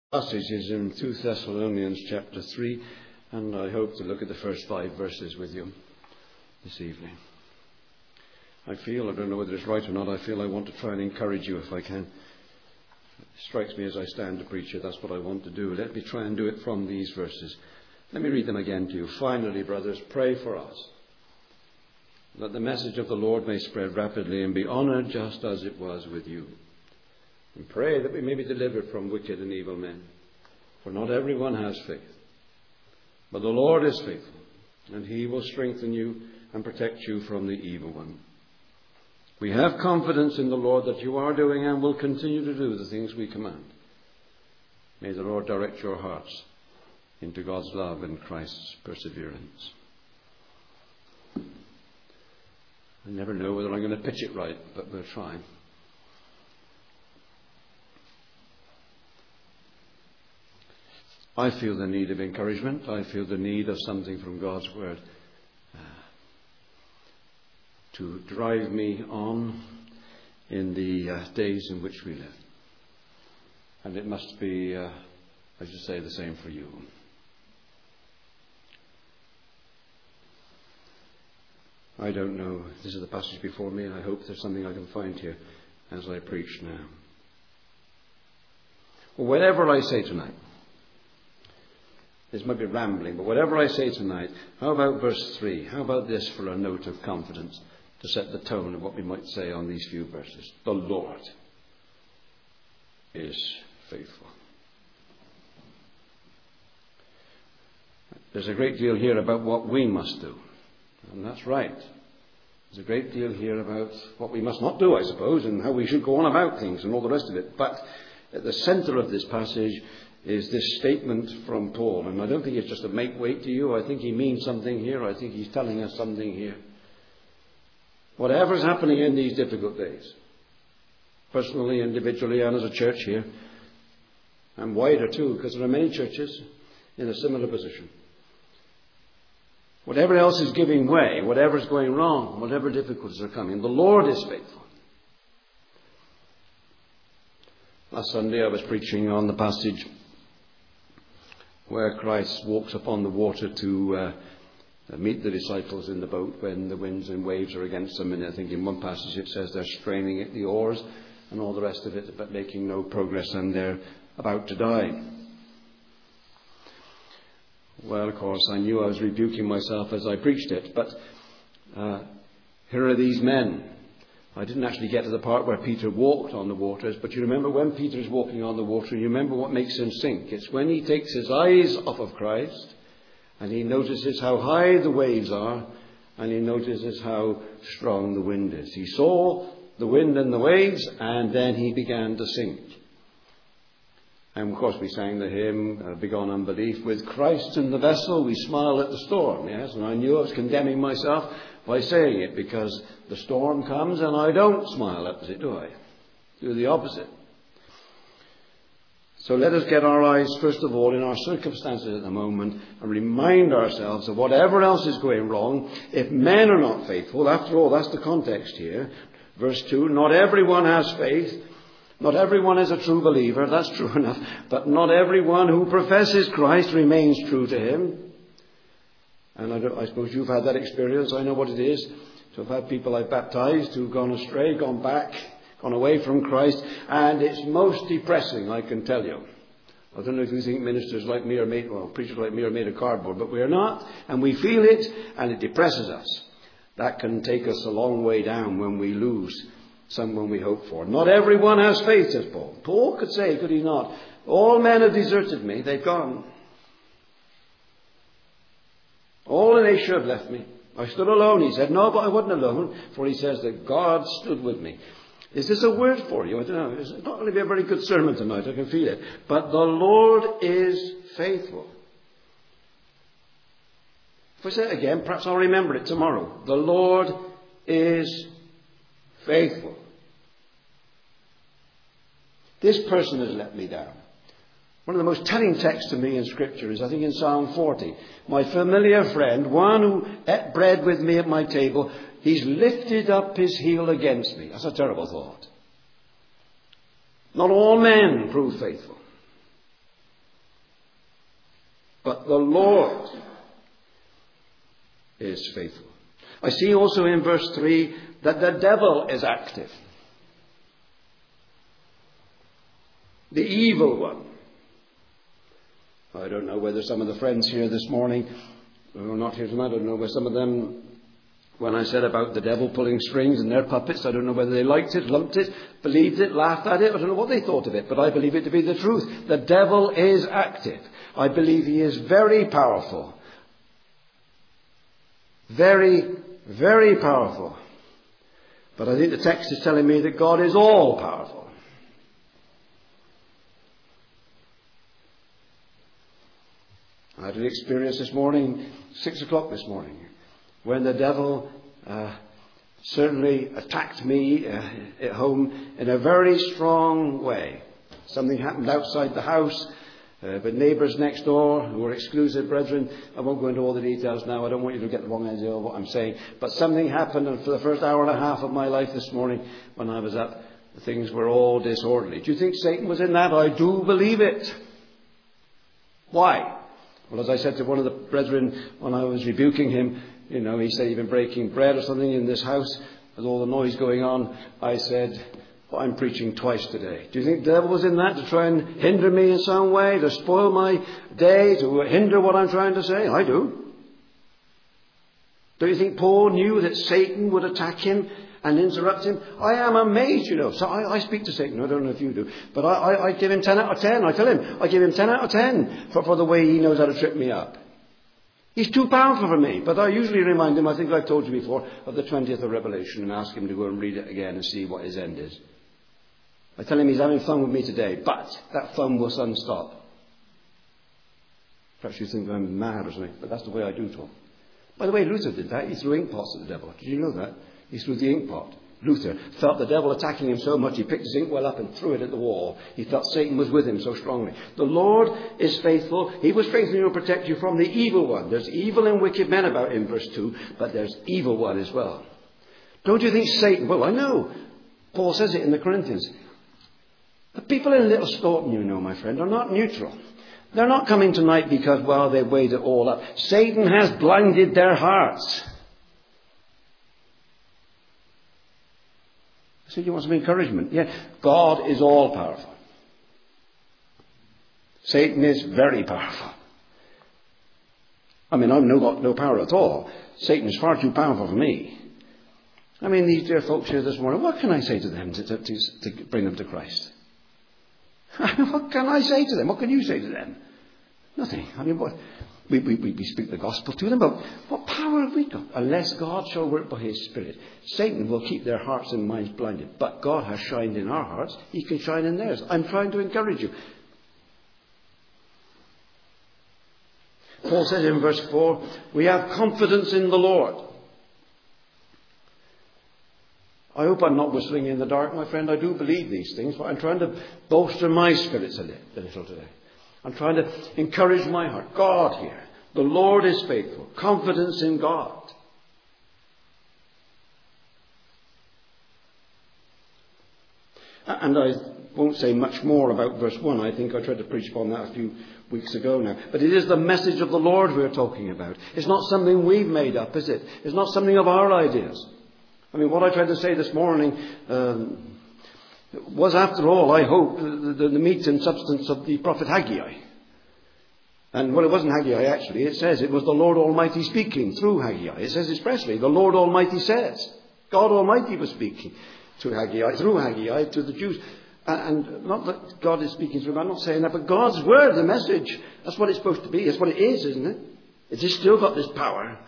Passage is in 2 Thessalonians chapter 3, and I hope to look at the first 5 verses with you this evening. I don't know whether it's right or not, I feel I want to try and encourage you if I can. It strikes me as I stand to preach it, that's what I want to do. Let me try and do it from these verses. Let me read them again to you. Finally, brothers, pray for us, that the message of the Lord may spread rapidly and be honoured just as it was with you. And pray that we may be delivered from wicked and evil men. For not everyone has faith. But the Lord is faithful, and he will strengthen you and protect you from the evil one. We have confidence in the Lord that you are doing and will continue to do the things we command. May the Lord direct your hearts into God's love and Christ's perseverance. I never know whether I'm going to pitch it right, but we'll try. I feel the need of encouragement. I feel the need of something from God's Word to drive me on in the days in which we live. And it must be, I should say, the same for you. I don't know. This is the passage before me, and I hope there's something I can find here as I preach now. Well, whatever I say tonight, this might be rambling, but whatever I say tonight, how about verse 3? How about this for a note of confidence to set the tone of what we might say on these few verses? The Lord is faithful. There's a great deal here about what we must do. And that's right. There's a great deal here about what we must not do, I suppose, and how we should go on about things and all the rest of it. But at the centre of this passage is this statement from Paul. And I don't think it's just a make weight to you. I think he means something here. I think he's telling us something here. Whatever's happening in these difficult days, personally, individually, and as a church here, and wider too, because there are many churches in a similar position. Whatever else is giving way, whatever's going wrong, whatever difficulties are coming, the Lord is faithful. Last Sunday I was preaching on the passage where Christ walks upon the water to meet the disciples in the boat when the winds and waves are against them. And I think in one passage it says they're straining at the oars and all the rest of it, but making no progress, and they're about to die. Well, of course, I knew I was rebuking myself as I preached it, but here are these men. I didn't actually get to the part where Peter walked on the waters, but you remember when Peter's walking on the water, you remember what makes him sink. It's when he takes his eyes off of Christ and he notices how high the waves are and he notices how strong the wind is. He saw the wind and the waves and then he began to sink. And of course we sang the hymn, Begone Unbelief, with Christ in the vessel we smile at the storm. Yes, and I knew I was condemning myself by saying it, because the storm comes and I don't smile at it, do I? Do the opposite. So let us get our eyes, first of all, in our circumstances at the moment and remind ourselves of whatever else is going wrong. If men are not faithful, after all, that's the context here. Verse 2, not everyone has faith. Not everyone is a true believer, that's true enough. But not everyone who professes Christ remains true to him. And I suppose you've had that experience. I know what it is to have had people I've baptized who've gone astray, gone back, gone away from Christ. And it's most depressing, I can tell you. I don't know if you think ministers like me are made, well, preachers like me are made of cardboard, but we're not. And we feel it, and it depresses us. That can take us a long way down when we lose someone we hope for. Not everyone has faith, says Paul. Paul could say, could he not? All men have deserted me, they've gone. All in Asia have left me. I stood alone. He said, no, but I wasn't alone, for he says that God stood with me. Is this a word for you? I don't know. It's not going to be a very good sermon tonight. I can feel it. But the Lord is faithful. If I say it again, perhaps I'll remember it tomorrow. The Lord is faithful. This person has let me down. One of the most telling texts to me in Scripture is, I think, in Psalm 40. My familiar friend, one who ate bread with me at my table, he's lifted up his heel against me. That's a terrible thought. Not all men prove faithful. But the Lord is faithful. I see also in verse 3 that the devil is active. The evil one. I don't know whether some of the friends here this morning, who are not here tonight, I don't know whether some of them, when I said about the devil pulling strings and their puppets, I don't know whether they liked it, loved it, believed it, laughed at it. I don't know what they thought of it, but I believe it to be the truth. The devil is active. I believe he is very powerful. Very, very powerful. But I think the text is telling me that God is all powerful. I had an experience this morning, 6 o'clock this morning, when the devil certainly attacked me at home in a very strong way. Something happened outside the house, but neighbours next door who were exclusive brethren. I won't go into all the details now. I don't want you to get the wrong idea of what I'm saying. But something happened, and for the first hour and a half of my life this morning, when I was up, things were all disorderly. Do you think Satan was in that? I do believe it. Why? Well, as I said to one of the brethren when I was rebuking him, he said he'd been breaking bread or something in this house with all the noise going on. I said, well, I'm preaching twice today. Do you think the devil was in that to try and hinder me in some way, to spoil my day, to hinder what I'm trying to say? I do. Do you think Paul knew that Satan would attack him and interrupt him? I am amazed, So I speak to Satan. I don't know if you do. But I give him 10 out of 10. I tell him, I give him 10 out of 10 for the way he knows how to trip me up. He's too powerful for me. But I usually remind him, I think I've told you before, of the 20th of Revelation and ask him to go and read it again and see what his end is. I tell him he's having fun with me today, but that fun will soon stop. Perhaps you think I'm mad or something, but that's the way I do talk. By the way, Luther did that. He threw ink pots at the devil. Did you know that? He threw the ink pot. Luther felt the devil attacking him so much, he picked his inkwell up and threw it at the wall. He felt Satan was with him so strongly. The Lord is faithful. He will strengthen you and protect you from the evil one. There's evil and wicked men about in verse 2, but there's evil one as well. Don't you think Satan... Well, I know. Paul says it in the Corinthians. The people in Little Staunton, my friend, are not neutral. They're not coming tonight because, they've weighed it all up. Satan has blinded their hearts. I said, you want some encouragement? Yeah, God is all powerful. Satan is very powerful. I've got no power at all. Satan is far too powerful for me. These dear folks here this morning, what can I say to them to bring them to Christ? What can I say to them? What can you say to them? Nothing. We speak the gospel to them, but what power have we got? Unless God shall work by his Spirit, Satan will keep their hearts and minds blinded. But God has shined in our hearts. He can shine in theirs. I'm trying to encourage you. Paul says in verse 4, we have confidence in the Lord. I hope I'm not whistling in the dark, my friend. I do believe these things, but I'm trying to bolster my spirits a little today. I'm trying to encourage my heart. God here. The Lord is faithful. Confidence in God. And I won't say much more about verse 1. I think I tried to preach upon that a few weeks ago now. But it is the message of the Lord we're talking about. It's not something we've made up, is it? It's not something of our ideas. What I tried to say this morning was, after all, I hope, the meat and substance of the prophet Haggai. And, it wasn't Haggai, actually. It says it was the Lord Almighty speaking through Haggai. It says expressly, the Lord Almighty says. God Almighty was speaking through Haggai to the Jews. And not that God is speaking through him, I'm not saying that, but God's word, the message, that's what it's supposed to be. That's what it is, isn't it? It's just still got this power.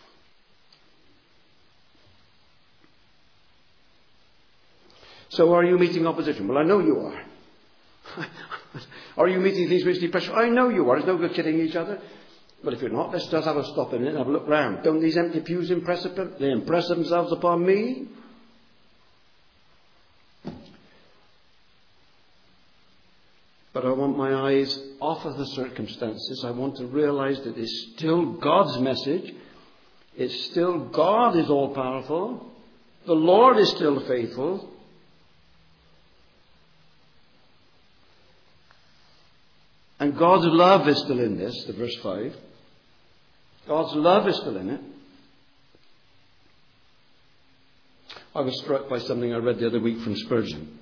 So are you meeting opposition? Well, I know you are. Are you meeting things which depress you? I know you are. It's no good kidding each other. But if you're not, let's just have a stop in it and have a look round. Don't these empty pews impress themselves upon me? But I want my eyes off of the circumstances. I want to realize that it's still God's message. It's still God is all powerful. The Lord is still faithful. And God's love is still in this, the verse 5. God's love is still in it. I was struck by something I read the other week from Spurgeon.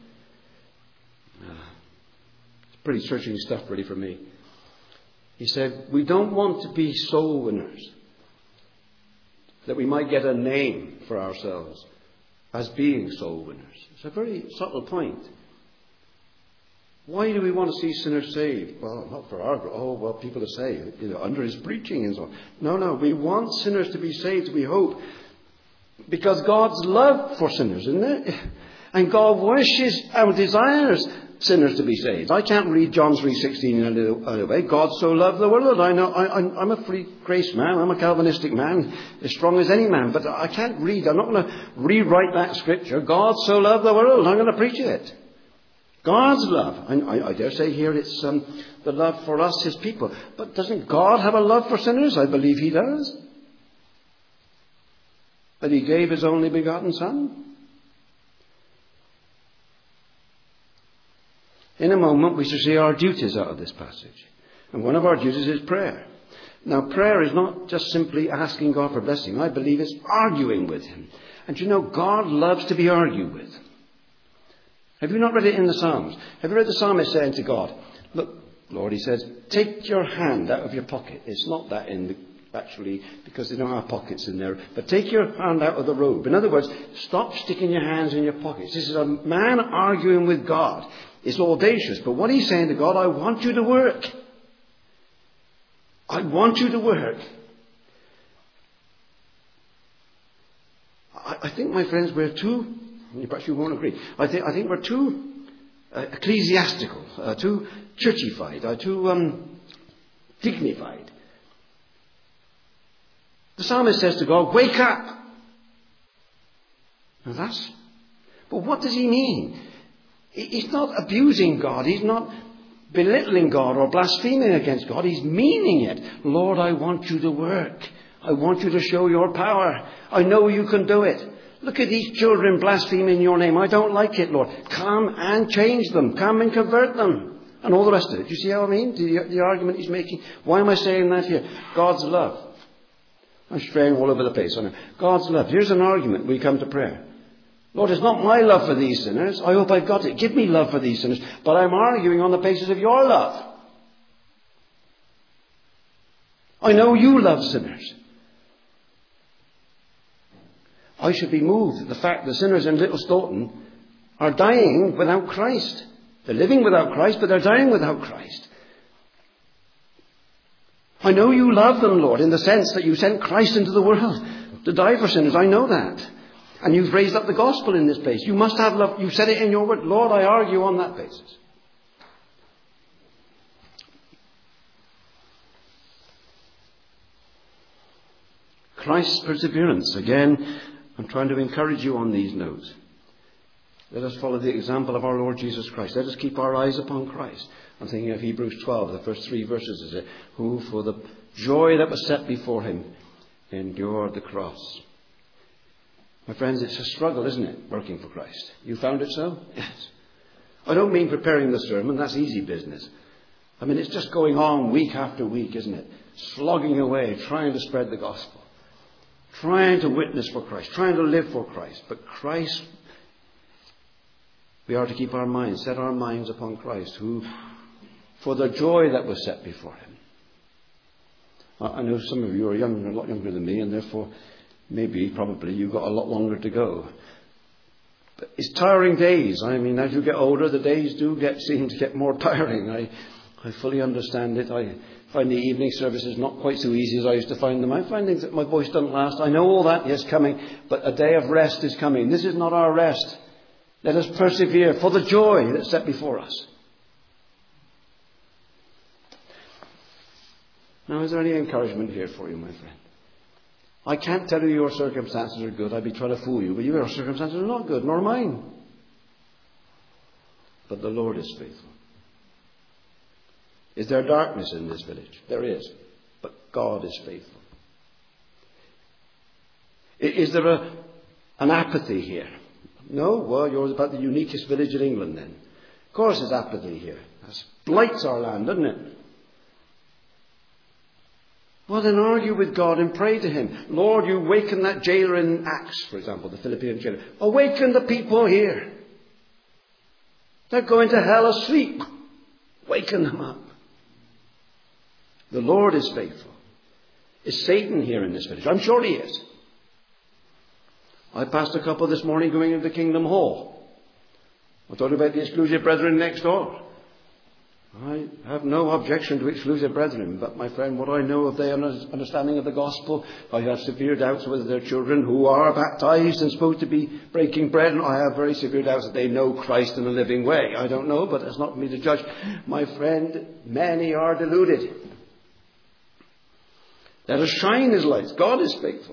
It's pretty searching stuff really for me. He said, we don't want to be soul winners, that we might get a name for ourselves as being soul winners. It's a very subtle point. Why do we want to see sinners saved? Well, not for our people to say, under his preaching and so on. No, we want sinners to be saved, we hope. Because God's love for sinners, isn't it? And God wishes and desires sinners to be saved. I can't read John 3:16 in any way. God so loved the world. I know I'm a free grace man. I'm a Calvinistic man, as strong as any man. But I can't read. I'm not going to rewrite that scripture. God so loved the world. I'm going to preach it. God's love. I dare say here it's the love for us, his people. But doesn't God have a love for sinners? I believe he does. That he gave his only begotten Son. In a moment we shall see our duties out of this passage. And one of our duties is prayer. Now prayer is not just simply asking God for blessing. I believe it's arguing with him. And you know, God loves to be argued with. Have you not read it in the Psalms? Have you read the psalmist saying to God, look, Lord, he says, take your hand out of your pocket. It's not that actually, because they don't have pockets in there. But take your hand out of the robe. In other words, stop sticking your hands in your pockets. This is a man arguing with God. It's audacious. But what he's saying to God, I want you to work. I want you to work. I think, my friends, we're too, perhaps you won't agree, I think we're too ecclesiastical, too churchified, too dignified. The psalmist says to God, wake up. Now but what does he mean? He's not abusing God. He's not belittling God or blaspheming against God. He's meaning it. Lord, I want you to work. I want you to show your power. I know you can do it. Look at these children blaspheming your name. I don't like it, Lord. Come and change them. Come and convert them. And all the rest of it. Do you see how I mean? The argument he's making. Why am I saying that here? God's love. I'm straying all over the place. I know. God's love. Here's an argument. We come to prayer. Lord, it's not my love for these sinners. I hope I've got it. Give me love for these sinners. But I'm arguing on the basis of your love. I know you love sinners. I should be moved at the fact that sinners in Little Stoughton are dying without Christ. They're living without Christ, but they're dying without Christ. I know you love them, Lord, in the sense that you sent Christ into the world to die for sinners. I know that. And you've raised up the gospel in this place. You must have love. You said it in your word. Lord, I argue on that basis. Christ's perseverance. Again, I'm trying to encourage you on these notes. Let us follow the example of our Lord Jesus Christ. Let us keep our eyes upon Christ. I'm thinking of Hebrews 12, the first 3 verses, is it? Who, for the joy that was set before him, endured the cross. My friends, it's a struggle, isn't it, working for Christ? You found it so? Yes. I don't mean preparing the sermon. That's easy business. I mean, it's just going on week after week, isn't it? Slogging away, trying to spread the gospel. Trying to witness for Christ. Trying to live for Christ. But Christ, we are to keep our minds, set our minds upon Christ, who, for the joy that was set before him. I know some of you are younger, a lot younger than me, and therefore probably you've got a lot longer to go. But it's tiring days. I mean, as you get older, the days seem to get more tiring. I fully understand it. I find the evening services not quite so easy as I used to find them. I'm finding that my voice doesn't last. I know all that, yes, coming, but a day of rest is coming. This is not our rest. Let us persevere for the joy that's set before us. Now, is there any encouragement here for you, my friend? I can't tell you your circumstances are good. I'd be trying to fool you. But your circumstances are not good, nor mine. But the Lord is faithful. Is there darkness in this village? There is. But God is faithful. Is there an apathy here? No? Well, you're about the uniquest village in England then. Of course there's apathy here. That blights our land, doesn't it? Well, then argue with God and pray to him. Lord, you awaken that jailer in Acts, for example, the Philippian jailer. Awaken the people here. They're going to hell asleep. Waken them up. The Lord is faithful. Is Satan here in this village? I'm sure he is. I passed a couple this morning going into Kingdom Hall. I thought about the exclusive brethren next door. I have no objection to exclusive brethren, but my friend, what I know of their understanding of the gospel, I have severe doubts whether their children who are baptized and supposed to be breaking bread, and I have very severe doubts that they know Christ in a living way. I don't know, but it's not for me to judge. My friend, many are deluded. Let us shine his lights. God is faithful.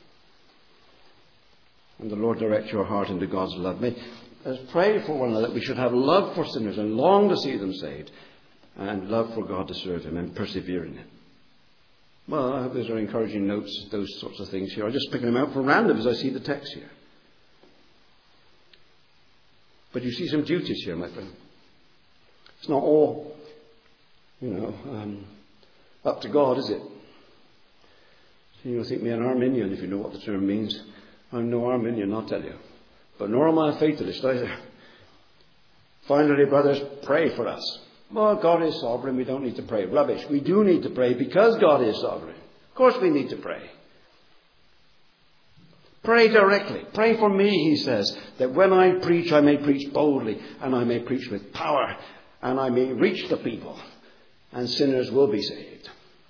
And the Lord direct your heart into God's love. Let us pray for one another that we should have love for sinners and long to see them saved, and love for God to serve him and persevere in it. Well, I hope those are encouraging notes, those sorts of things here. I'm just picking them out for random as I see the text here. But you see some duties here, my friend. It's not all, up to God, is it? You think me an Arminian, if you know what the term means. I'm no Arminian, I'll tell you. But nor am I a fatalist either. Finally, brothers, pray for us. Well, God is sovereign. We don't need to pray. Rubbish. We do need to pray because God is sovereign. Of course we need to pray. Pray directly. Pray for me, he says, that when I preach, I may preach boldly, and I may preach with power, and I may reach the people, and sinners will be saved.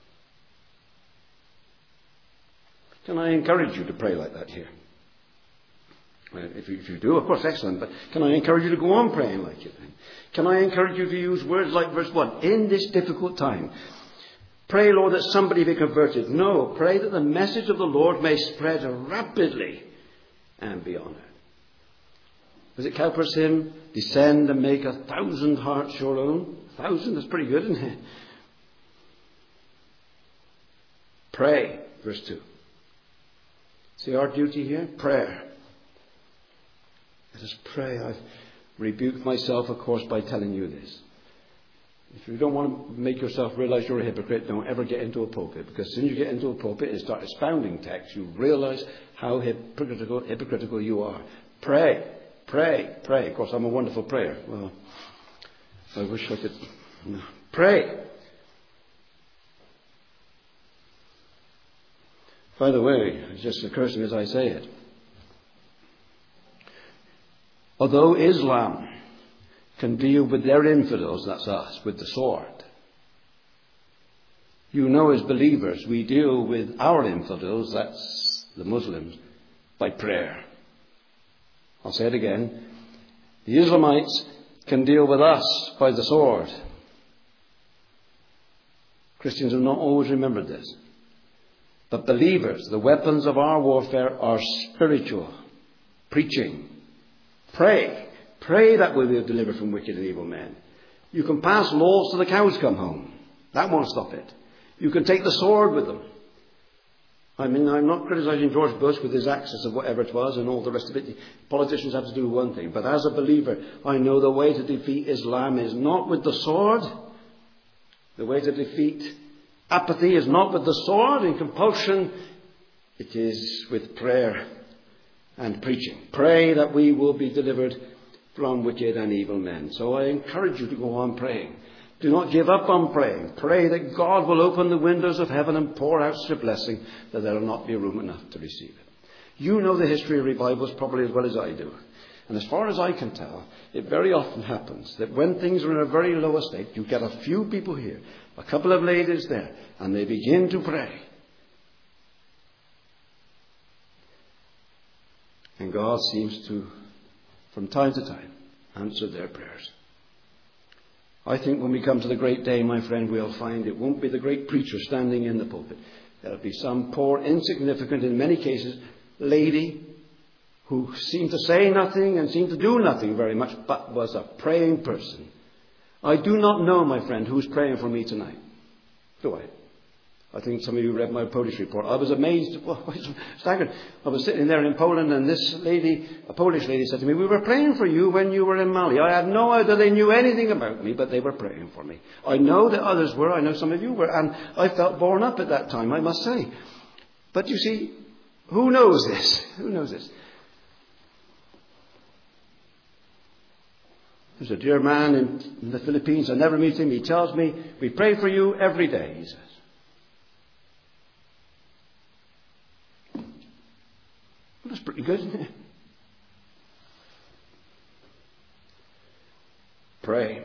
Can I encourage you to pray like that here? If you do, of course, excellent. But can I encourage you to go on praying like you do? Can I encourage you to use words like verse 1? In this difficult time, pray, Lord, that somebody be converted. No, pray that the message of the Lord may spread rapidly and be honoured. Was it Cowper's hymn? Descend and make 1,000 hearts your own. 1,000, that's pretty good, isn't it? Pray, verse 2. See our duty here? Prayer. Let us pray. I've rebuked myself, of course, by telling you this. If you don't want to make yourself realize you're a hypocrite, don't ever get into a pulpit. Because as soon as you get into a pulpit and start expounding text, you realize how hypocritical you are. Pray. Pray. Pray. Of course, I'm a wonderful prayer. Well, I wish I could. Pray. By the way, it just occurs to me as I say it. Although Islam can deal with their infidels, that's us, with the sword. You know, as believers, we deal with our infidels, that's the Muslims, by prayer. I'll say it again. The Islamites can deal with us by the sword. Christians have not always remembered this. But believers, the weapons of our warfare are spiritual. Preaching. Pray. Pray that we will be delivered from wicked and evil men. You can pass laws till the cows come home. That won't stop it. You can take the sword with them. I mean, I'm not criticizing George Bush with his access of whatever it was and all the rest of it. Politicians have to do one thing. But as a believer, I know the way to defeat Islam is not with the sword. The way to defeat apathy is not with the sword and compulsion. It is with prayer and preaching. Pray that we will be delivered from wicked and evil men. So I encourage you to go on praying. Do not give up on praying. Pray that God will open the windows of heaven and pour out such a blessing that there will not be room enough to receive it. You know the history of revivals probably as well as I do. And as far as I can tell, it very often happens that when things are in a very low state, you get a few people here, a couple of ladies there, and they begin to pray. And God seems to, from time to time, answer their prayers. I think when we come to the great day, my friend, we'll find it won't be the great preacher standing in the pulpit. There'll be some poor, insignificant, in many cases, lady who seemed to say nothing and seemed to do nothing very much, but was a praying person. I do not know, my friend, who's praying for me tonight. Do I? I think some of you read my Polish report. I was amazed, staggered. I was sitting there in Poland, and this lady, a Polish lady, said to me, "We were praying for you when you were in Mali." I had no idea they knew anything about me, but they were praying for me. I know that others were. I know some of you were. And I felt borne up at that time, I must say. But you see, who knows this? Who knows this? There's a dear man in the Philippines. I never meet him. He tells me, "We pray for you every day," he says. Well, that's pretty good, isn't it? Pray.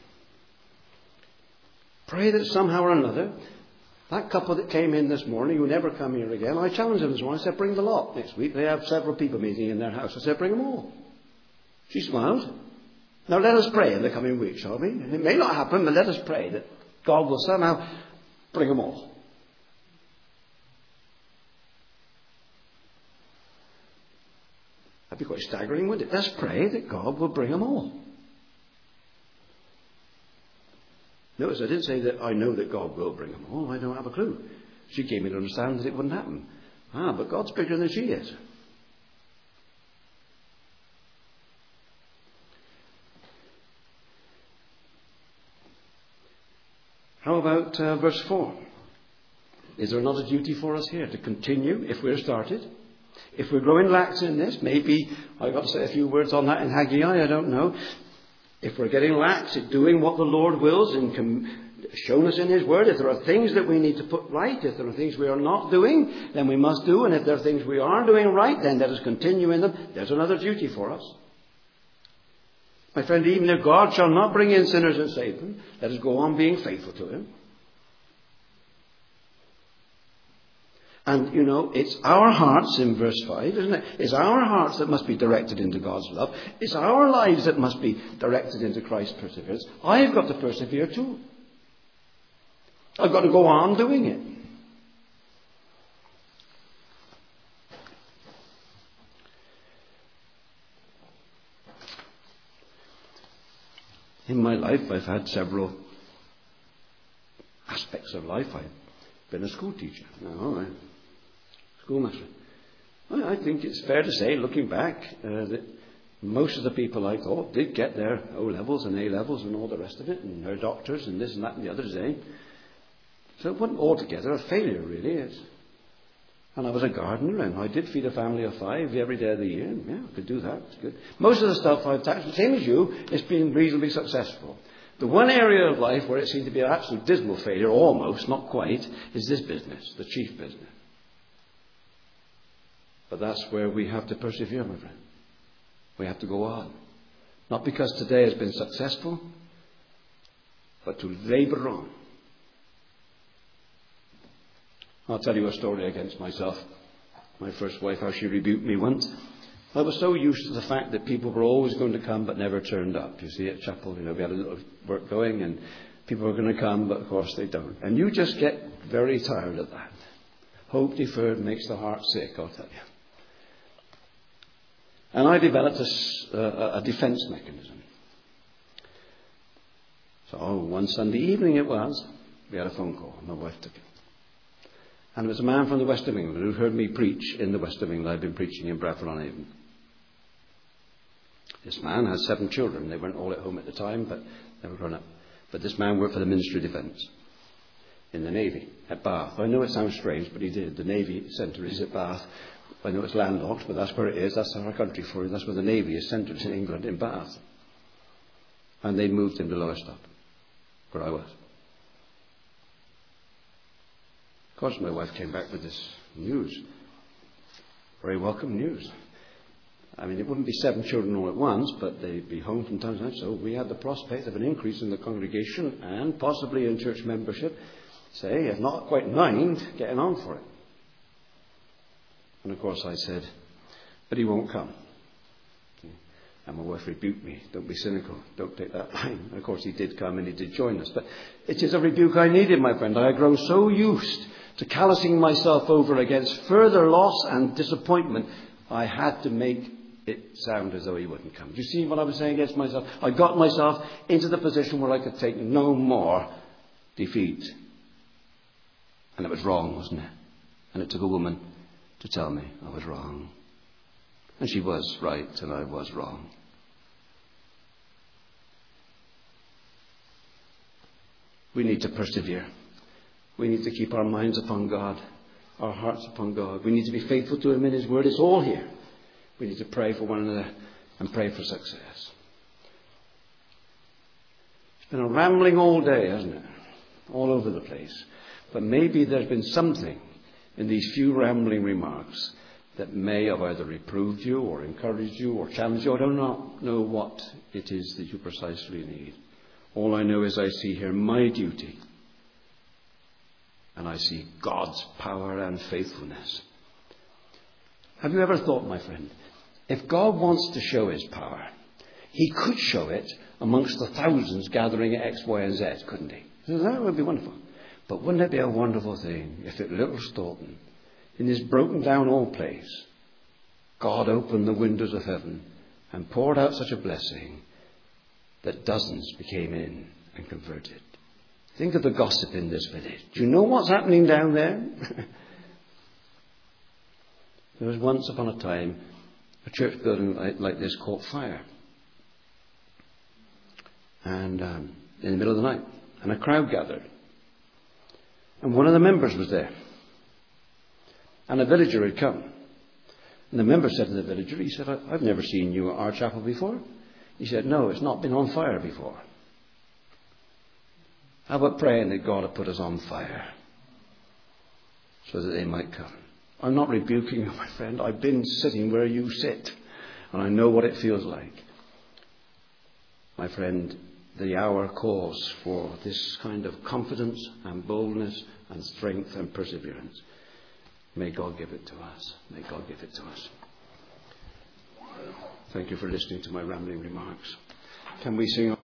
Pray that somehow or another, that couple that came in this morning, who never come here again, I challenged them this morning. I said, "Bring the lot next week." They have several people meeting in their house. I said, "Bring them all." She smiled. Now let us pray in the coming week, shall we? It may not happen, but let us pray that God will somehow bring them all. That'd be quite staggering, wouldn't it? Let's pray that God will bring them all. Notice I didn't say that I know that God will bring them all. I don't have a clue. She gave me to understand that it wouldn't happen. But God's bigger than she is. How about verse 4? Is there not a duty for us here to continue if we're started? If we're growing lax in this, maybe I've got to say a few words on that in Haggai, I don't know. If we're getting lax at doing what the Lord wills and shown us in His Word, if there are things that we need to put right, if there are things we are not doing, then we must do. And if there are things we are doing right, then let us continue in them. There's another duty for us. My friend, even if God shall not bring in sinners and save them, let us go on being faithful to Him. And, you know, it's our hearts in verse 5, isn't it? It's our hearts that must be directed into God's love. It's our lives that must be directed into Christ's perseverance. I've got to persevere too. I've got to go on doing it. In my life, I've had several aspects of life. I've been a school teacher, now schoolmaster. I think it's fair to say, looking back, that most of the people I taught did get their O-levels and A-levels and all the rest of it, and their doctors and this and that and the other day. So it wasn't altogether a failure, really. And I was a gardener, and I did feed a family of 5 every day of the year. And, yeah, I could do that. It's good. Most of the stuff I've touched, same as you, it's been reasonably successful. The one area of life where it seemed to be an absolute dismal failure, almost, not quite, is this business, the chief business. But that's where we have to persevere, my friend. We have to go on. Not because today has been successful, but to labour on. I'll tell you a story against myself. My first wife, how she rebuked me once. I was so used to the fact that people were always going to come but never turned up. You see, at chapel, we had a little work going and people were going to come, but of course they don't. And you just get very tired of that. Hope deferred makes the heart sick, I'll tell you. And I developed a defence mechanism. So one Sunday evening it was, we had a phone call. My wife took it. And it was a man from the West of England who heard me preach in the West of England. I'd been preaching in Bradford-on-Avon. This man had 7 children. They weren't all at home at the time, but they were grown up. But this man worked for the Ministry of Defence in the Navy at Bath. I know it sounds strange, but he did. The Navy Centre is at Bath. I know it's landlocked, but that's where it is. That's our country for you. That's where the Navy is centred in England, in Bath. And they moved him to Lowestoft, where I was. Of course, my wife came back with this news. Very welcome news. I mean, it wouldn't be 7 children all at once, but they'd be home from time to time. So we had the prospect of an increase in the congregation and possibly in church membership, say, if not quite 9, getting on for it. And of course I said, but he won't come. And my wife rebuked me. Don't be cynical. Don't take that line. And of course he did come and he did join us. But it is a rebuke I needed, my friend. I had grown so used to callousing myself over against further loss and disappointment, I had to make it sound as though he wouldn't come. Do you see what I was saying against myself? I got myself into the position where I could take no more defeat. And it was wrong, wasn't it? And it took a woman to tell me I was wrong. And she was right and I was wrong. We need to persevere. We need to keep our minds upon God, our hearts upon God. We need to be faithful to Him in His Word. It's all here. We need to pray for one another and pray for success. It's been a rambling all day, hasn't it? All over the place. But maybe there's been something in these few rambling remarks that may have either reproved you or encouraged you or challenged you. I do not know what it is that you precisely need. All I know is I see here my duty. And I see God's power and faithfulness. Have you ever thought, my friend, if God wants to show His power, He could show it amongst the thousands gathering at X, Y, and Z, couldn't He? So that would be wonderful. But wouldn't it be a wonderful thing if at Little Stoughton, in this broken down old place, God opened the windows of heaven and poured out such a blessing that dozens became in and converted? Think of the gossip in this village. Do you know what's happening down there? There was once upon a time a church building like this caught fire. And in the middle of the night. And a crowd gathered. And one of the members was there. And a villager had come. And the member said to the villager, he said, I've never seen you at our chapel before. He said, no, it's not been on fire before. How about praying that God would put us on fire so that they might come? I'm not rebuking you, my friend. I've been sitting where you sit, and I know what it feels like. My friend, the hour calls for this kind of confidence and boldness and strength and perseverance. May God give it to us. May God give it to us. Thank you for listening to my rambling remarks. Can we sing?